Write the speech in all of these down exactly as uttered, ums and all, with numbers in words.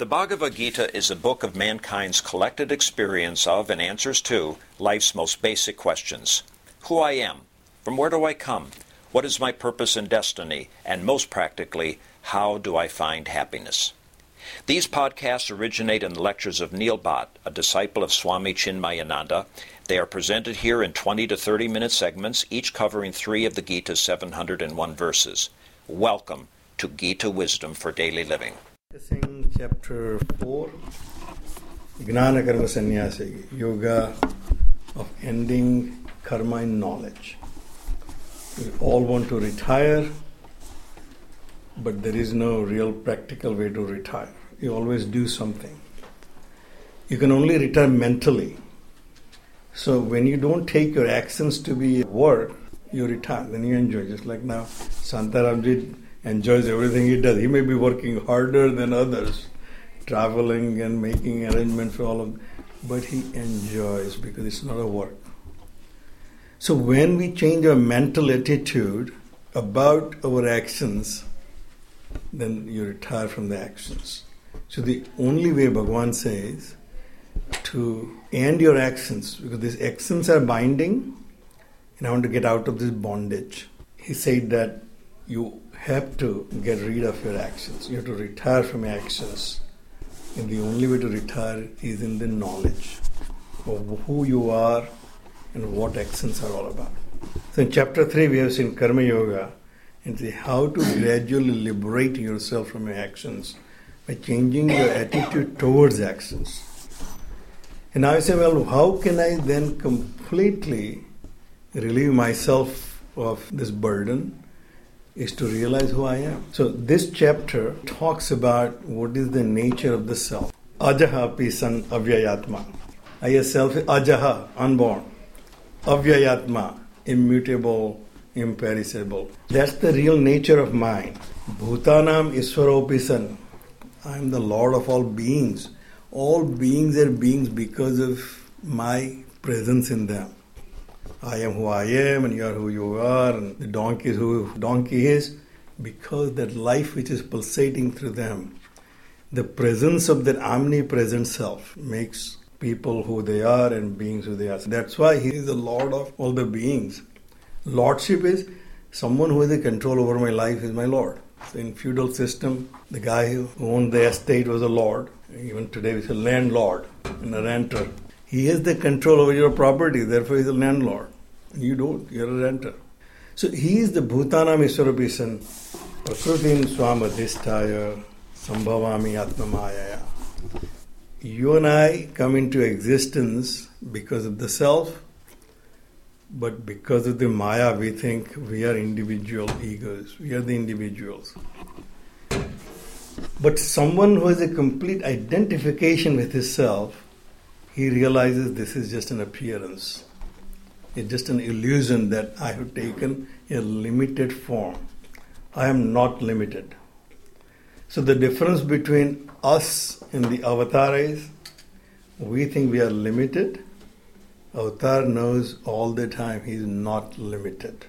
Bhagavad Gita is a book of mankind's collected experience of and answers to life's most basic questions. Who I am, from where do I come, what is my purpose and destiny, and most practically, how do I find happiness? These podcasts originate in the lectures of Neil Bhatt, a disciple of Swami Chinmayananda. They are presented here in twenty to thirty minute segments, each covering three of the Gita's seven hundred one verses. Welcome to Gita Wisdom for Daily Living. Discussing chapter four, Gnana Karma Sannyasi, Yoga of Ending Karma in Knowledge. We all want to retire, but there is no real practical way to retire. You always do something. You can only retire mentally. So when you don't take your actions to be work, you retire, then you enjoy. Just like now, Santaramji enjoys everything he does. He may be working harder than others, traveling and making arrangements for all of them, but he enjoys because it's not a work. So when we change our mental attitude about our actions, then you retire from the actions. So the only way Bhagavan says to end your actions, because these actions are binding, and I want to get out of this bondage. He said that you have to get rid of your actions. You have to retire from your actions. And the only way to retire is in the knowledge of who you are and what actions are all about. So in chapter three we have seen Karma Yoga and see how to gradually liberate yourself from your actions by changing your attitude towards actions. And now I say, well, how can I then completely relieve myself of this burden? Is to realize who I am. So this chapter talks about what is the nature of the self. Ajaha pisan avyayatma. I self is ajaha, unborn. Avyayatma, immutable, imperishable. That's the real nature of mind. Bhutanam iswaropisan. I am the Lord of all beings. All beings are beings because of my presence in them. I am who I am and you are who you are and the donkey is who donkey is, because that life which is pulsating through them, the presence of that omnipresent self makes people who they are and beings who they are. So that's why he is the Lord of all the beings. Lordship is someone who has the control over my life is my Lord. So in feudal system, the guy who owned the estate was a lord. Even today we say landlord and a renter. He has the control over your property, therefore he is a landlord. You don't, you're a renter. So he is the Bhutanam Iswarapisan, Prakrutim Swamadhisthaya, Sambhavami Atmamayaya. You and I come into existence because of the self, but because of the Maya we think we are individual egos. We are the individuals. But someone who has a complete identification with his self, he realizes this is just an appearance. It's just an illusion that I have taken a limited form. I am not limited. So the difference between us and the avatar is, we think we are limited. Avatar knows all the time he is not limited.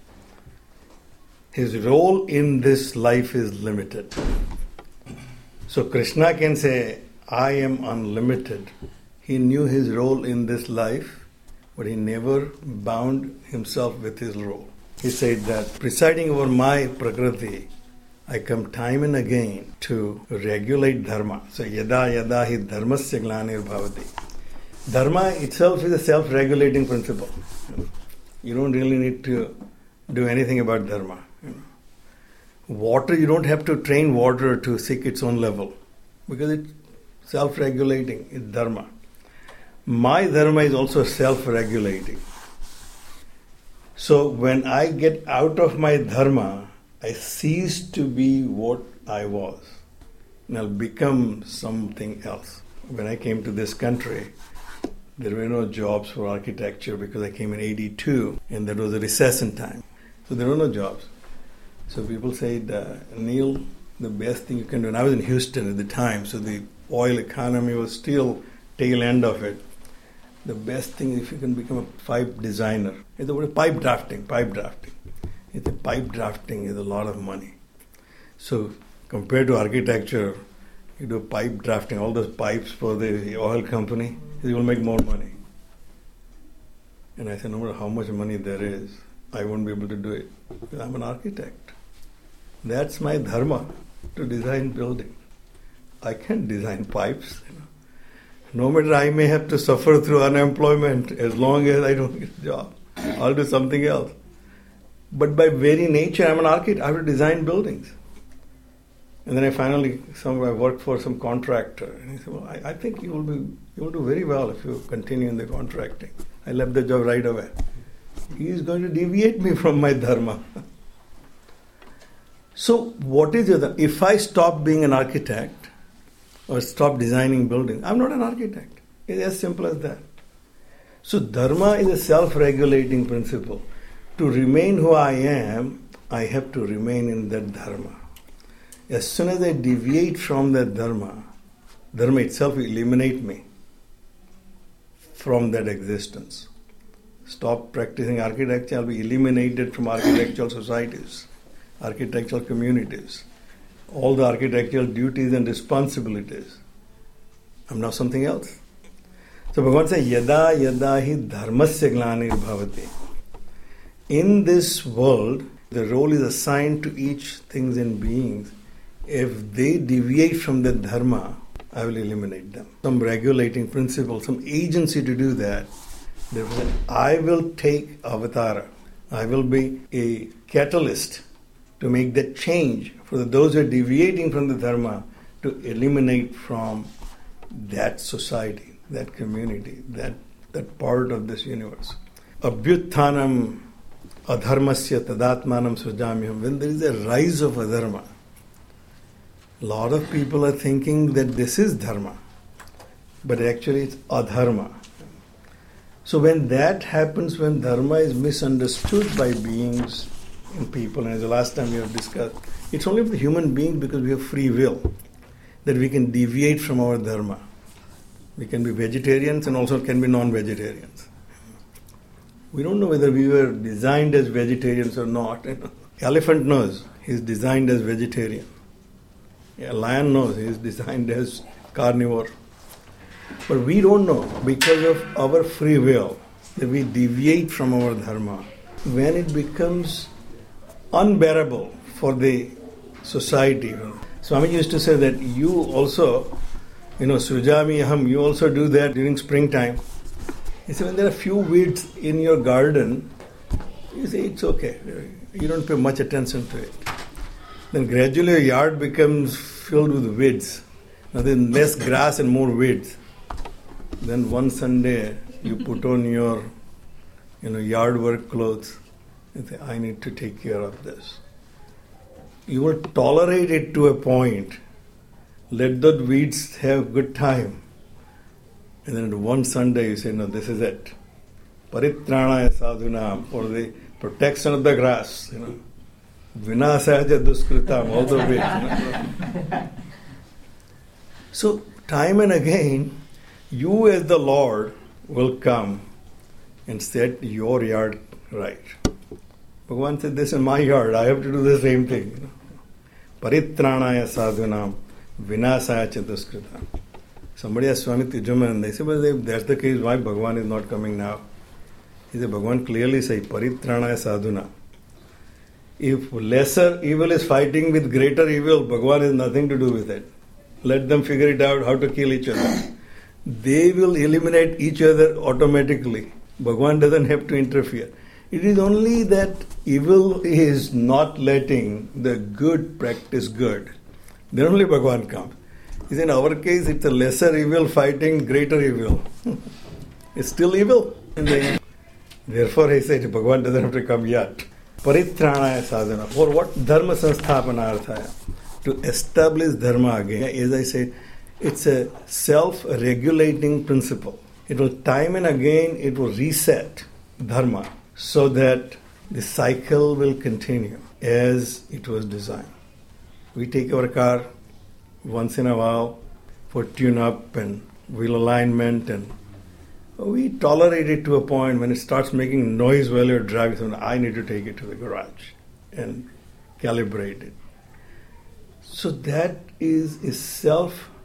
His role in this life is limited. So Krishna can say, I am unlimited. He knew his role in this life, but he never bound himself with his role. He said that presiding over my Prakriti, I come time and again to regulate dharma. So yada yada hi dharmasya glanir bhavati. Dharma itself is a self-regulating principle. You don't really need to do anything about dharma. Water, you don't have to train water to seek its own level because it's self-regulating, it's dharma. My dharma is also self-regulating. So when I get out of my dharma, I cease to be what I was. And I'll become something else. When I came to this country, there were no jobs for architecture because I came in eighty-two and that was a recession time. So there were no jobs. So people said, uh, Neil, the best thing you can do, and I was in Houston at the time, so the oil economy was still tail end of it. The best thing is if you can become a pipe designer. It's the word pipe drafting, pipe drafting. It's a pipe drafting is a lot of money. So compared to architecture, you do pipe drafting, all those pipes for the oil company, you will make more money. And I said, no matter how much money there is, I won't be able to do it because I'm an architect. That's my dharma, to design buildings. I can't design pipes. You know. No matter I may have to suffer through unemployment, as long as I don't get a job, I'll do something else. But by very nature, I'm an architect. I have to design buildings. And then I finally, some I worked for some contractor, and he said, "Well, I, I think you will be, you will do very well if you continue in the contracting." I left the job right away. He is going to deviate me from my dharma. So, what is your? If I stop being an architect or stop designing buildings, I'm not an architect. It's as simple as that. So, dharma is a self-regulating principle. To remain who I am, I have to remain in that dharma. As soon as I deviate from that dharma, dharma itself will eliminate me from that existence. Stop practicing architecture, I'll be eliminated from architectural societies, architectural communities, all the architectural duties and responsibilities. I'm now something else. So Bhagavan says, Yada yada hi dharmasya glanir bhavati. In this world, the role is assigned to each things and beings. If they deviate from the dharma, I will eliminate them. Some regulating principle, some agency to do that. Therefore, I will take avatara. I will be a catalyst to make that change for those who are deviating from the dharma, to eliminate from that society, that community, that, that part of this universe. Abhyutthanam adharmasya tadatmanam srajamyam. When there is a rise of adharma, a lot of people are thinking that this is dharma, but actually it's adharma. So when that happens, when dharma is misunderstood by beings and people, and as the last time we have discussed, it's only for human beings because we have free will that we can deviate from our dharma. We can be vegetarians and also can be non-vegetarians. We don't know whether we were designed as vegetarians or not. Elephant knows he's designed as vegetarian. A lion knows he is designed as carnivore. But we don't know because of our free will that we deviate from our dharma. When it becomes unbearable for the society. Swami used to say that you also, you know, sujami aham, you also do that during springtime. He said when there are few weeds in your garden, you say it's okay. You don't pay much attention to it. Then gradually your yard becomes filled with weeds. Now there's less grass and more weeds. Then one Sunday you put on your, you know, yard work clothes and say, I need to take care of this. You will tolerate it to a point. Let the weeds have good time. And then one Sunday you say, no, this is it. Paritranaya sadhunam, for the protection of the grass, you know. Vinasaja duskritam, all the way. You know. So, time and again, you as the Lord will come and set your yard right. Bhagavan said, this is my yard, I have to do the same thing. You know. Paritranaya sadhunam, vinasaya duskritam. Somebody asked Swami Tijuman, they said, well, if that's the case, why Bhagavan is not coming now? He said, Bhagavan clearly says, Paritranaya sadhuna. If lesser evil is fighting with greater evil, Bhagavan has nothing to do with it. Let them figure it out how to kill each other. They will eliminate each other automatically. Bhagavan doesn't have to interfere. It is only that evil is not letting the good practice good. Then only Bhagavan comes. He said, in our case, it's a lesser evil fighting greater evil. It's still evil. Therefore, he said, Bhagavan doesn't have to come yet. Paritranaya sadhana. For what? Dharma sanstapana arthaya. To establish dharma again. As I said, it's a self-regulating principle. It will time and again, it will reset dharma so that the cycle will continue as it was designed. We take our car once in a while for tune-up and wheel alignment, and we tolerate it to a point when it starts making noise while you're driving. So I need to take it to the garage and calibrate it. So that is a self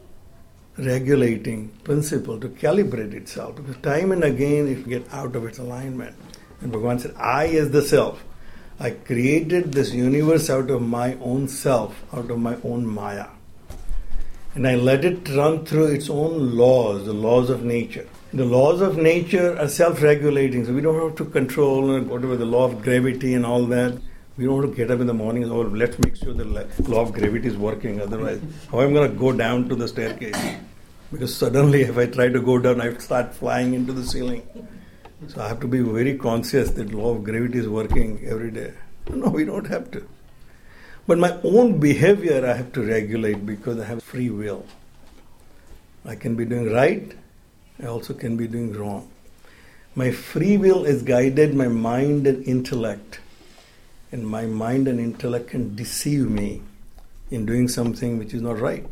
self-regulating principle to calibrate itself, because time and again it gets out of its alignment. And Bhagavan said, I as the self, I created this universe out of my own self, out of my own Maya. And I let it run through its own laws, the laws of nature. The laws of nature are self-regulating, so we don't have to control whatever the law of gravity and all that. We don't have to get up in the morning and, oh, let's make sure the law of gravity is working. Otherwise, how am I going to go down to the staircase? Because suddenly, if I try to go down, I start flying into the ceiling. So I have to be very conscious that law of gravity is working every day. No, we don't have to. But my own behavior I have to regulate because I have free will. I can be doing right, I also can be doing wrong. My free will is guided my mind and intellect. And my mind and intellect can deceive me in doing something which is not right.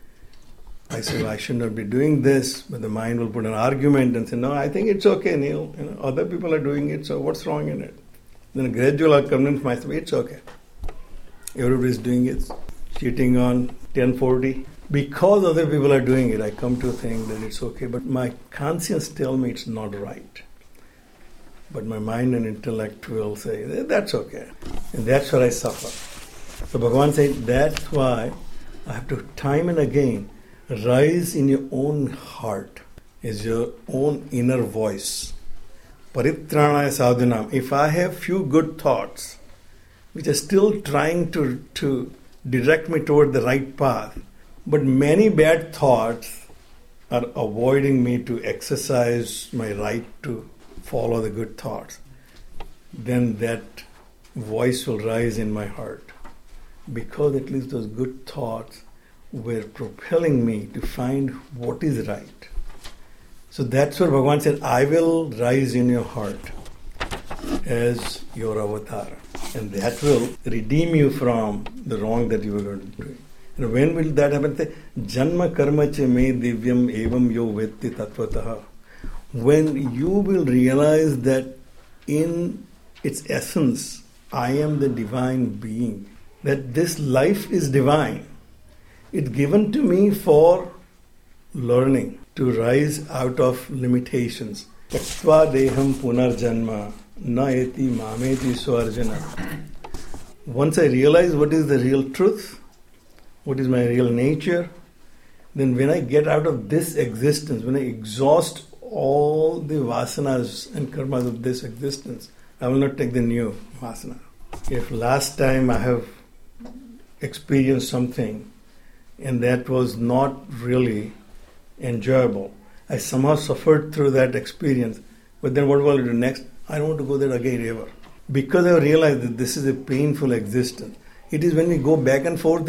I say, well, I should not be doing this, but the mind will put an argument and say, no, I think it's okay, Neil. You know, other people are doing it, so what's wrong in it? Then gradually I'll convince myself, it's okay. Everybody's doing it, cheating on ten forty. Because other people are doing it, I come to think that it's okay, but my conscience tells me it's not right. But my mind and intellect will say, that's okay. And that's where I suffer. So Bhagavan said, that's why I have to time and again rise in your own heart, is your own inner voice. Paritranaya sadhunam. If I have few good thoughts, which are still trying to, to direct me toward the right path, but many bad thoughts are avoiding me to exercise my right to follow the good thoughts, then that voice will rise in my heart. Because at least those good thoughts were propelling me to find what is right. So that's what Bhagavan said, I will rise in your heart as your avatar. And that will redeem you from the wrong that you were going to do. And when will that happen? Janma karma che me divyam evam yo vetti tattvataha. When you will realize that in its essence, I am the divine being, that this life is divine. It's given to me for learning, to rise out of limitations. Taktva deham punarjanma na eti mameti swarjana. Once I realize what is the real truth, what is my real nature, then when I get out of this existence, when I exhaust all the vasanas and karmas of this existence, I will not take the new vasana. If last time I have experienced something and that was not really enjoyable, I somehow suffered through that experience, but then what will I do next? I don't want to go there again ever. Because I realized that this is a painful existence. It is when we go back and forth,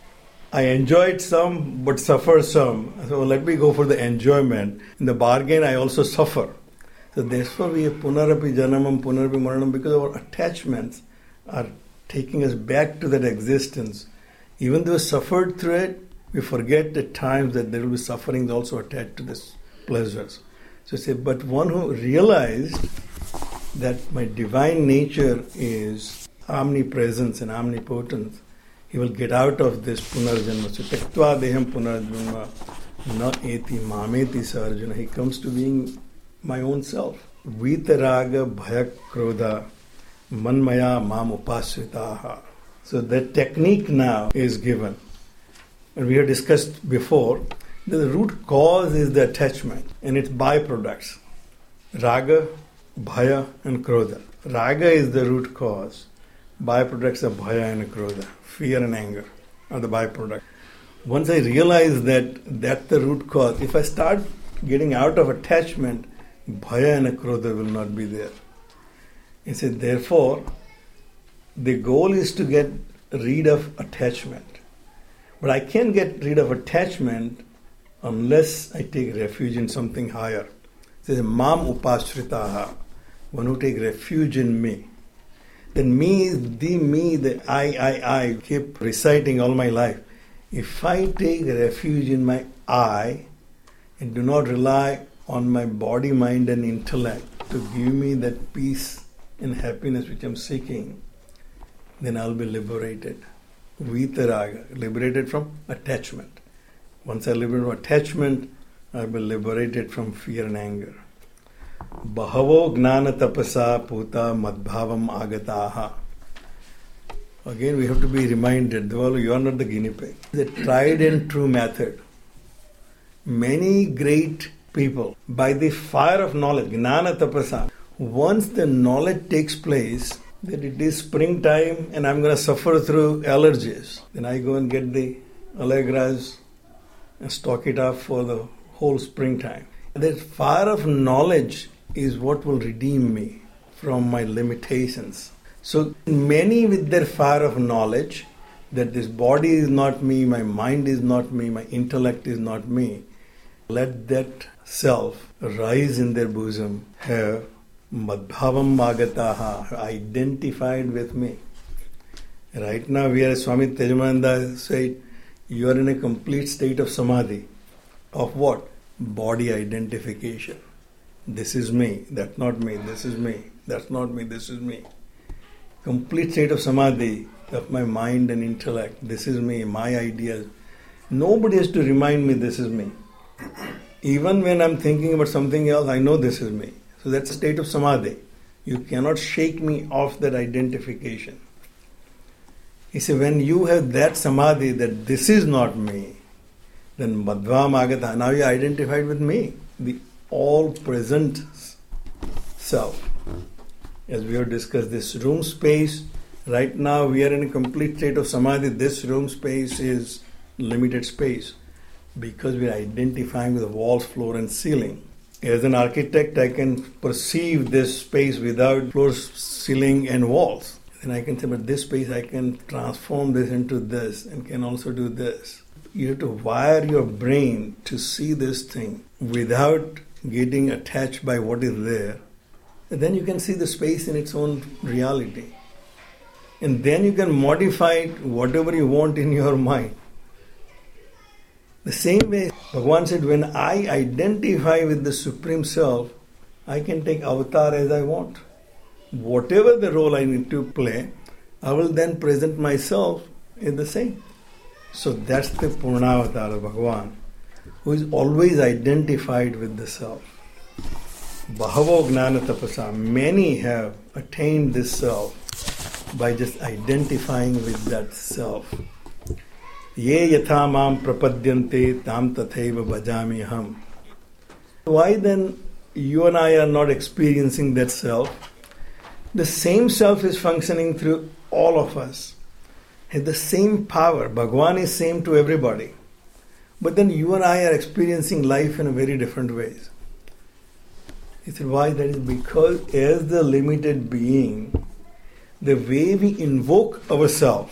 I enjoyed some but suffer some. So let me go for the enjoyment. In the bargain, I also suffer. So therefore we have punarapi janamam, punarapi maranam, because our attachments are taking us back to that existence. Even though we suffered through it, we forget at times that there will be sufferings also attached to this pleasures. So say, but one who realized that my divine nature is omnipresence and omnipotence, he will get out of this punarjanma. So taktva deham punarjanma na eti mameti sarjana. He comes to being my own self. Vitaraga bhaya krodha manmaya mam upasritaha. So that technique now is given. And we have discussed before that the root cause is the attachment and its byproducts. Raga, bhaya and krodha. Raga is the root cause. Byproducts of bhaya and krodha. Fear and anger are the byproduct. Once I realize that that's the root cause, if I start getting out of attachment, bhaya and krodha will not be there. He said, therefore, the goal is to get rid of attachment. But I can't get rid of attachment unless I take refuge in something higher. It says, mam upasritaha, one who take refuge in me. Then me is the me, the I, I, I, keep reciting all my life. If I take refuge in my I and do not rely on my body, mind and intellect to give me that peace and happiness which I'm seeking, then I'll be liberated. Vitaraga, liberated from attachment. Once I liberate from attachment, I will be liberated from fear and anger. Bahavo gnana tapasa puta madbhavam agataha. Again, we have to be reminded, well, you are not the guinea pig. The tried and true method. Many great people, by the fire of knowledge, gnana tapasa, once the knowledge takes place that it is springtime and I'm going to suffer through allergies, then I go and get the Allegras and stock it up for the whole springtime. That fire of knowledge is what will redeem me from my limitations. So many with their fire of knowledge that this body is not me, my mind is not me, my intellect is not me, let that self rise in their bosom, have madbhavam magataha, identified with me. Right now we are, Swami Tejamananda said, you are in a complete state of samadhi. Of what? Body identification. This is me, that's not me, this is me, that's not me, this is me. Complete state of samadhi of my mind and intellect. This is me, my ideas. Nobody has to remind me this is me. Even when I'm thinking about something else, I know this is me. So that's a state of samadhi. You cannot shake me off that identification. He said, when you have that samadhi that this is not me, then madhvam agata, now you are identified with me, the all-present self. As we have discussed, this room space, right now we are in a complete state of samadhi. This room space is limited space because we are identifying with the walls, floor and ceiling. As an architect, I can perceive this space without floor, ceiling and walls. Then I can say, but this space I can transform this into this and can also do this. You have to wire your brain to see this thing without getting attached by what is there. And then you can see the space in its own reality. And then you can modify it whatever you want in your mind. The same way, Bhagavan said, when I identify with the Supreme Self, I can take avatar as I want. Whatever the role I need to play, I will then present myself in the same. So that's the Purnavatar of Bhagavan, who is always identified with the Self. Bahavo gnana tapasa, many have attained this self by just identifying with that self. Ye yatha mam prapadyante tam tathaiva bhajami aham. Why then you and I are not experiencing that self? The same self is functioning through all of us. Has the same power. Bhagavan is same to everybody. But then you and I are experiencing life in a very different ways. He said, why? That is because as the limited being, the way we invoke ourselves,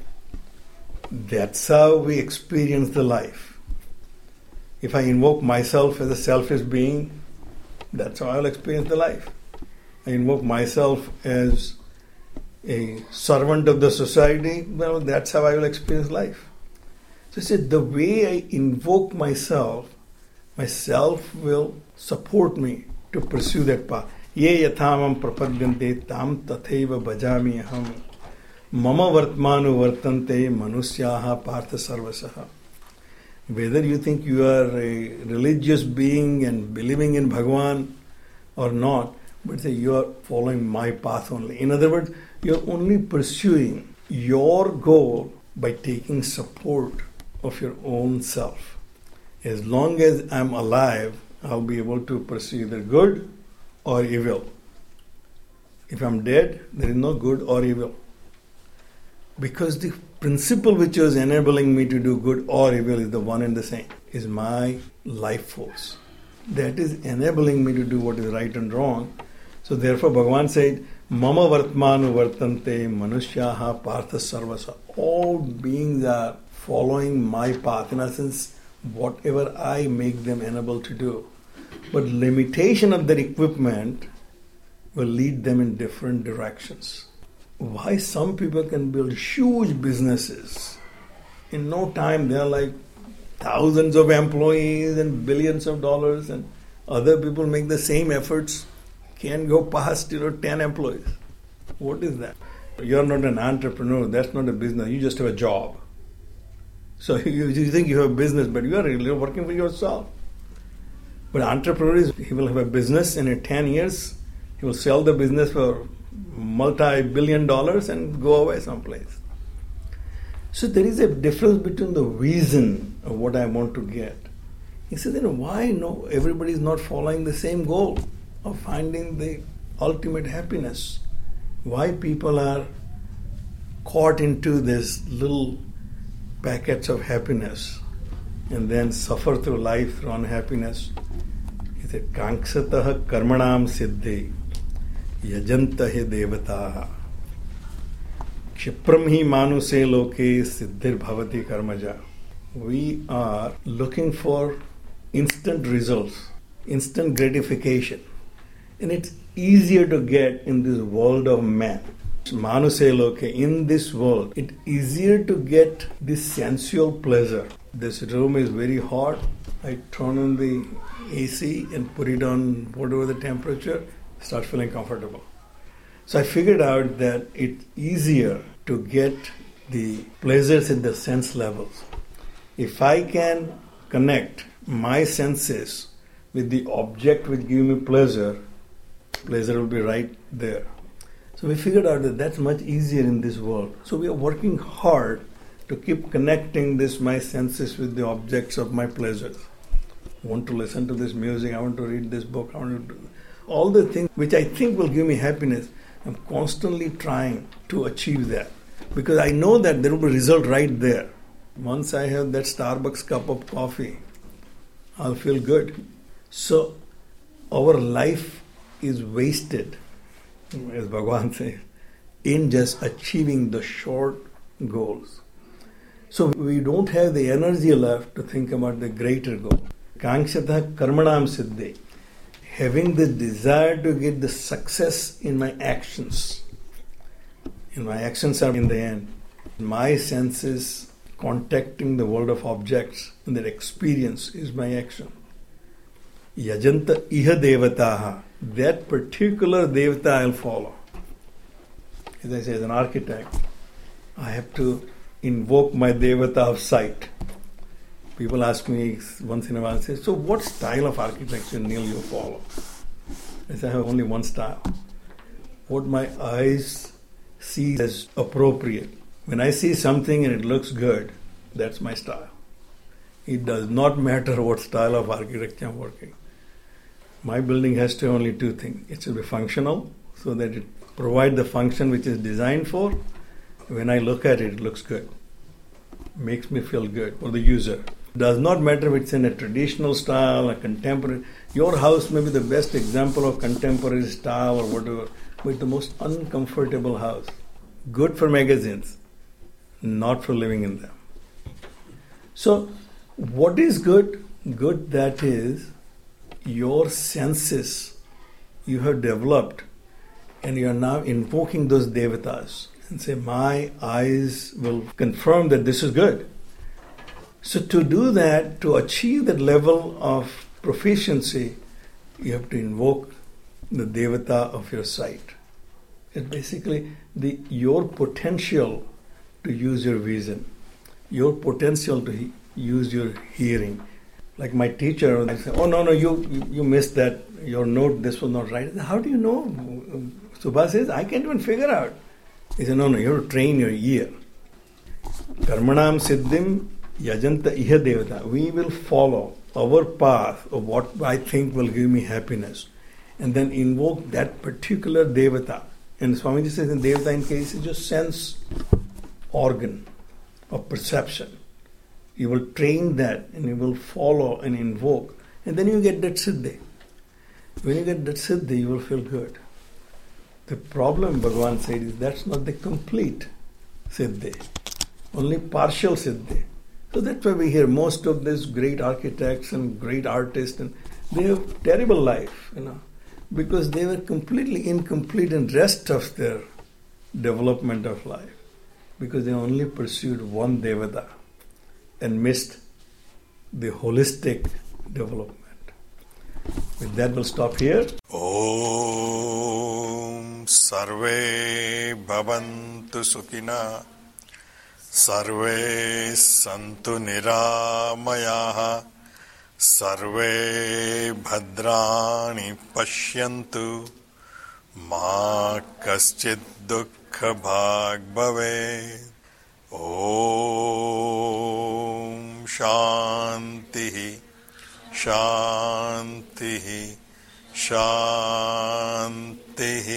that's how we experience the life. If I invoke myself as a selfish being, that's how I'll experience the life. I invoke myself as a servant of the society, well, that's how I will experience life. So he said, the way I invoke myself, myself will support me to pursue that path. Ye yathamam prapadyante tam tathaiva bhajami aham mama vartmanu vartante manusyaha partha sarvasaha. Whether you think you are a religious being and believing in Bhagavan or not, but say you are following my path only. In other words, you are only pursuing your goal by taking support of your own self. As long as I am alive, I'll be able to pursue either good or evil. If I'm dead, there is no good or evil. Because the principle which is enabling me to do good or evil is the one and the same, is my life force. That is enabling me to do what is right and wrong. So therefore Bhagavan said, Mama vartmanu vartante manusyaha partha sarvasa. All beings are following my path. In a sense, whatever I make them enable to do. But limitation of their equipment will lead them in different directions. Why some people can build huge businesses. In no time they are like thousands of employees and billions of dollars, and other people make the same efforts, can go past, you know, ten employees. What is that? You're not an entrepreneur, that's not a business, you just have a job. So you, you think you have a business, but you are really working for yourself. But entrepreneur is, he will have a business, and in ten years, he will sell the business for multi-billion dollars and go away someplace. So there is a difference between the vision of what I want to get. He said, then why no? Everybody is not following the same goal of finding the ultimate happiness. Why people are caught into this little packets of happiness and then suffer through life through unhappiness. He said, Kankshataha karmanam siddhi yajantahe devataha kshipram hi manuse loke siddhir bhavati karmaja. We are looking for instant results, instant gratification. And it's easier to get in this world of man. Manuse loke, in this world, it's easier to get this sensual pleasure. This room is very hot. I turn on the A C and put it on whatever the temperature, start feeling comfortable. So I figured out that it's easier to get the pleasures in the sense levels. If I can connect my senses with the object which gives me pleasure, pleasure will be right there. So we figured out that that's much easier in this world. So we are working hard to keep connecting this my senses with the objects of my pleasures. I want to listen to this music, I want to read this book, I want to do all the things which I think will give me happiness. I'm constantly trying to achieve that because I know that there will be a result right there. Once I have that Starbucks cup of coffee, I'll feel good. So our life is wasted, as Bhagavan says, in just achieving the short goals. So we don't have the energy left to think about the greater goal. Kankshata karmanam siddhi. Having the desire to get the success in my actions. And my actions are in the end. My senses contacting the world of objects and that experience is my action. Yajanta iha devataha. That particular devata I'll follow. As I say, as an architect, I have to invoke my devata of sight. People ask me once in a while, say, so what style of architecture, Neil, you follow? I say, I have only one style. What my eyes see as appropriate. When I see something and it looks good, that's my style. It does not matter what style of architecture I'm working. My building has to have only two things. It should be functional, so that it provides the function which is designed for. When I look at it, it looks good. Makes me feel good for the user. It does not matter if it's in a traditional style, a contemporary. Your house may be the best example of contemporary style or whatever, but it's the most uncomfortable house. Good for magazines, not for living in them. So, what is good? Good that is your senses you have developed, and you are now invoking those devatas and say, my eyes will confirm that this is good. So to do that, to achieve that level of proficiency, you have to invoke the devata of your sight. It's basically the your potential to use your vision, your potential to he, use your hearing. Like my teacher, I say, oh no, no, you, you you missed that, your note, this was not right. How do you know? Subha says, I can't even figure out. He said, no, no, you have to train your ear. Karmanam siddhim yajanta iha devata. We will follow our path of what I think will give me happiness and then invoke that particular devata. And Swamiji says in devata in case is just sense organ of perception. You will train that and you will follow and invoke, and then you get that siddhi. When you get that siddhi, you will feel good. The problem, Bhagavan said, is that's not the complete siddhi, only partial siddhi. So that's why we hear most of these great architects and great artists, and they have terrible life, you know, because they were completely incomplete in rest of their development of life, because they only pursued one devata and missed the holistic development. With that, we'll stop here. Om Sarve Bhavantu Sukhina सर्वे सन्तु निरामयाः सर्वे भद्राणि पश्यन्तु मा कश्चित् दुःखभाग् भवेत्। ॐ शान्तिः शान्तिः शान्तिः।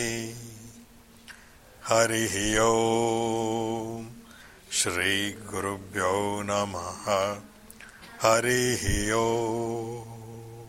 हरिः ओम्। श्री गुरुभ्यो नमः। हरिः ओम्।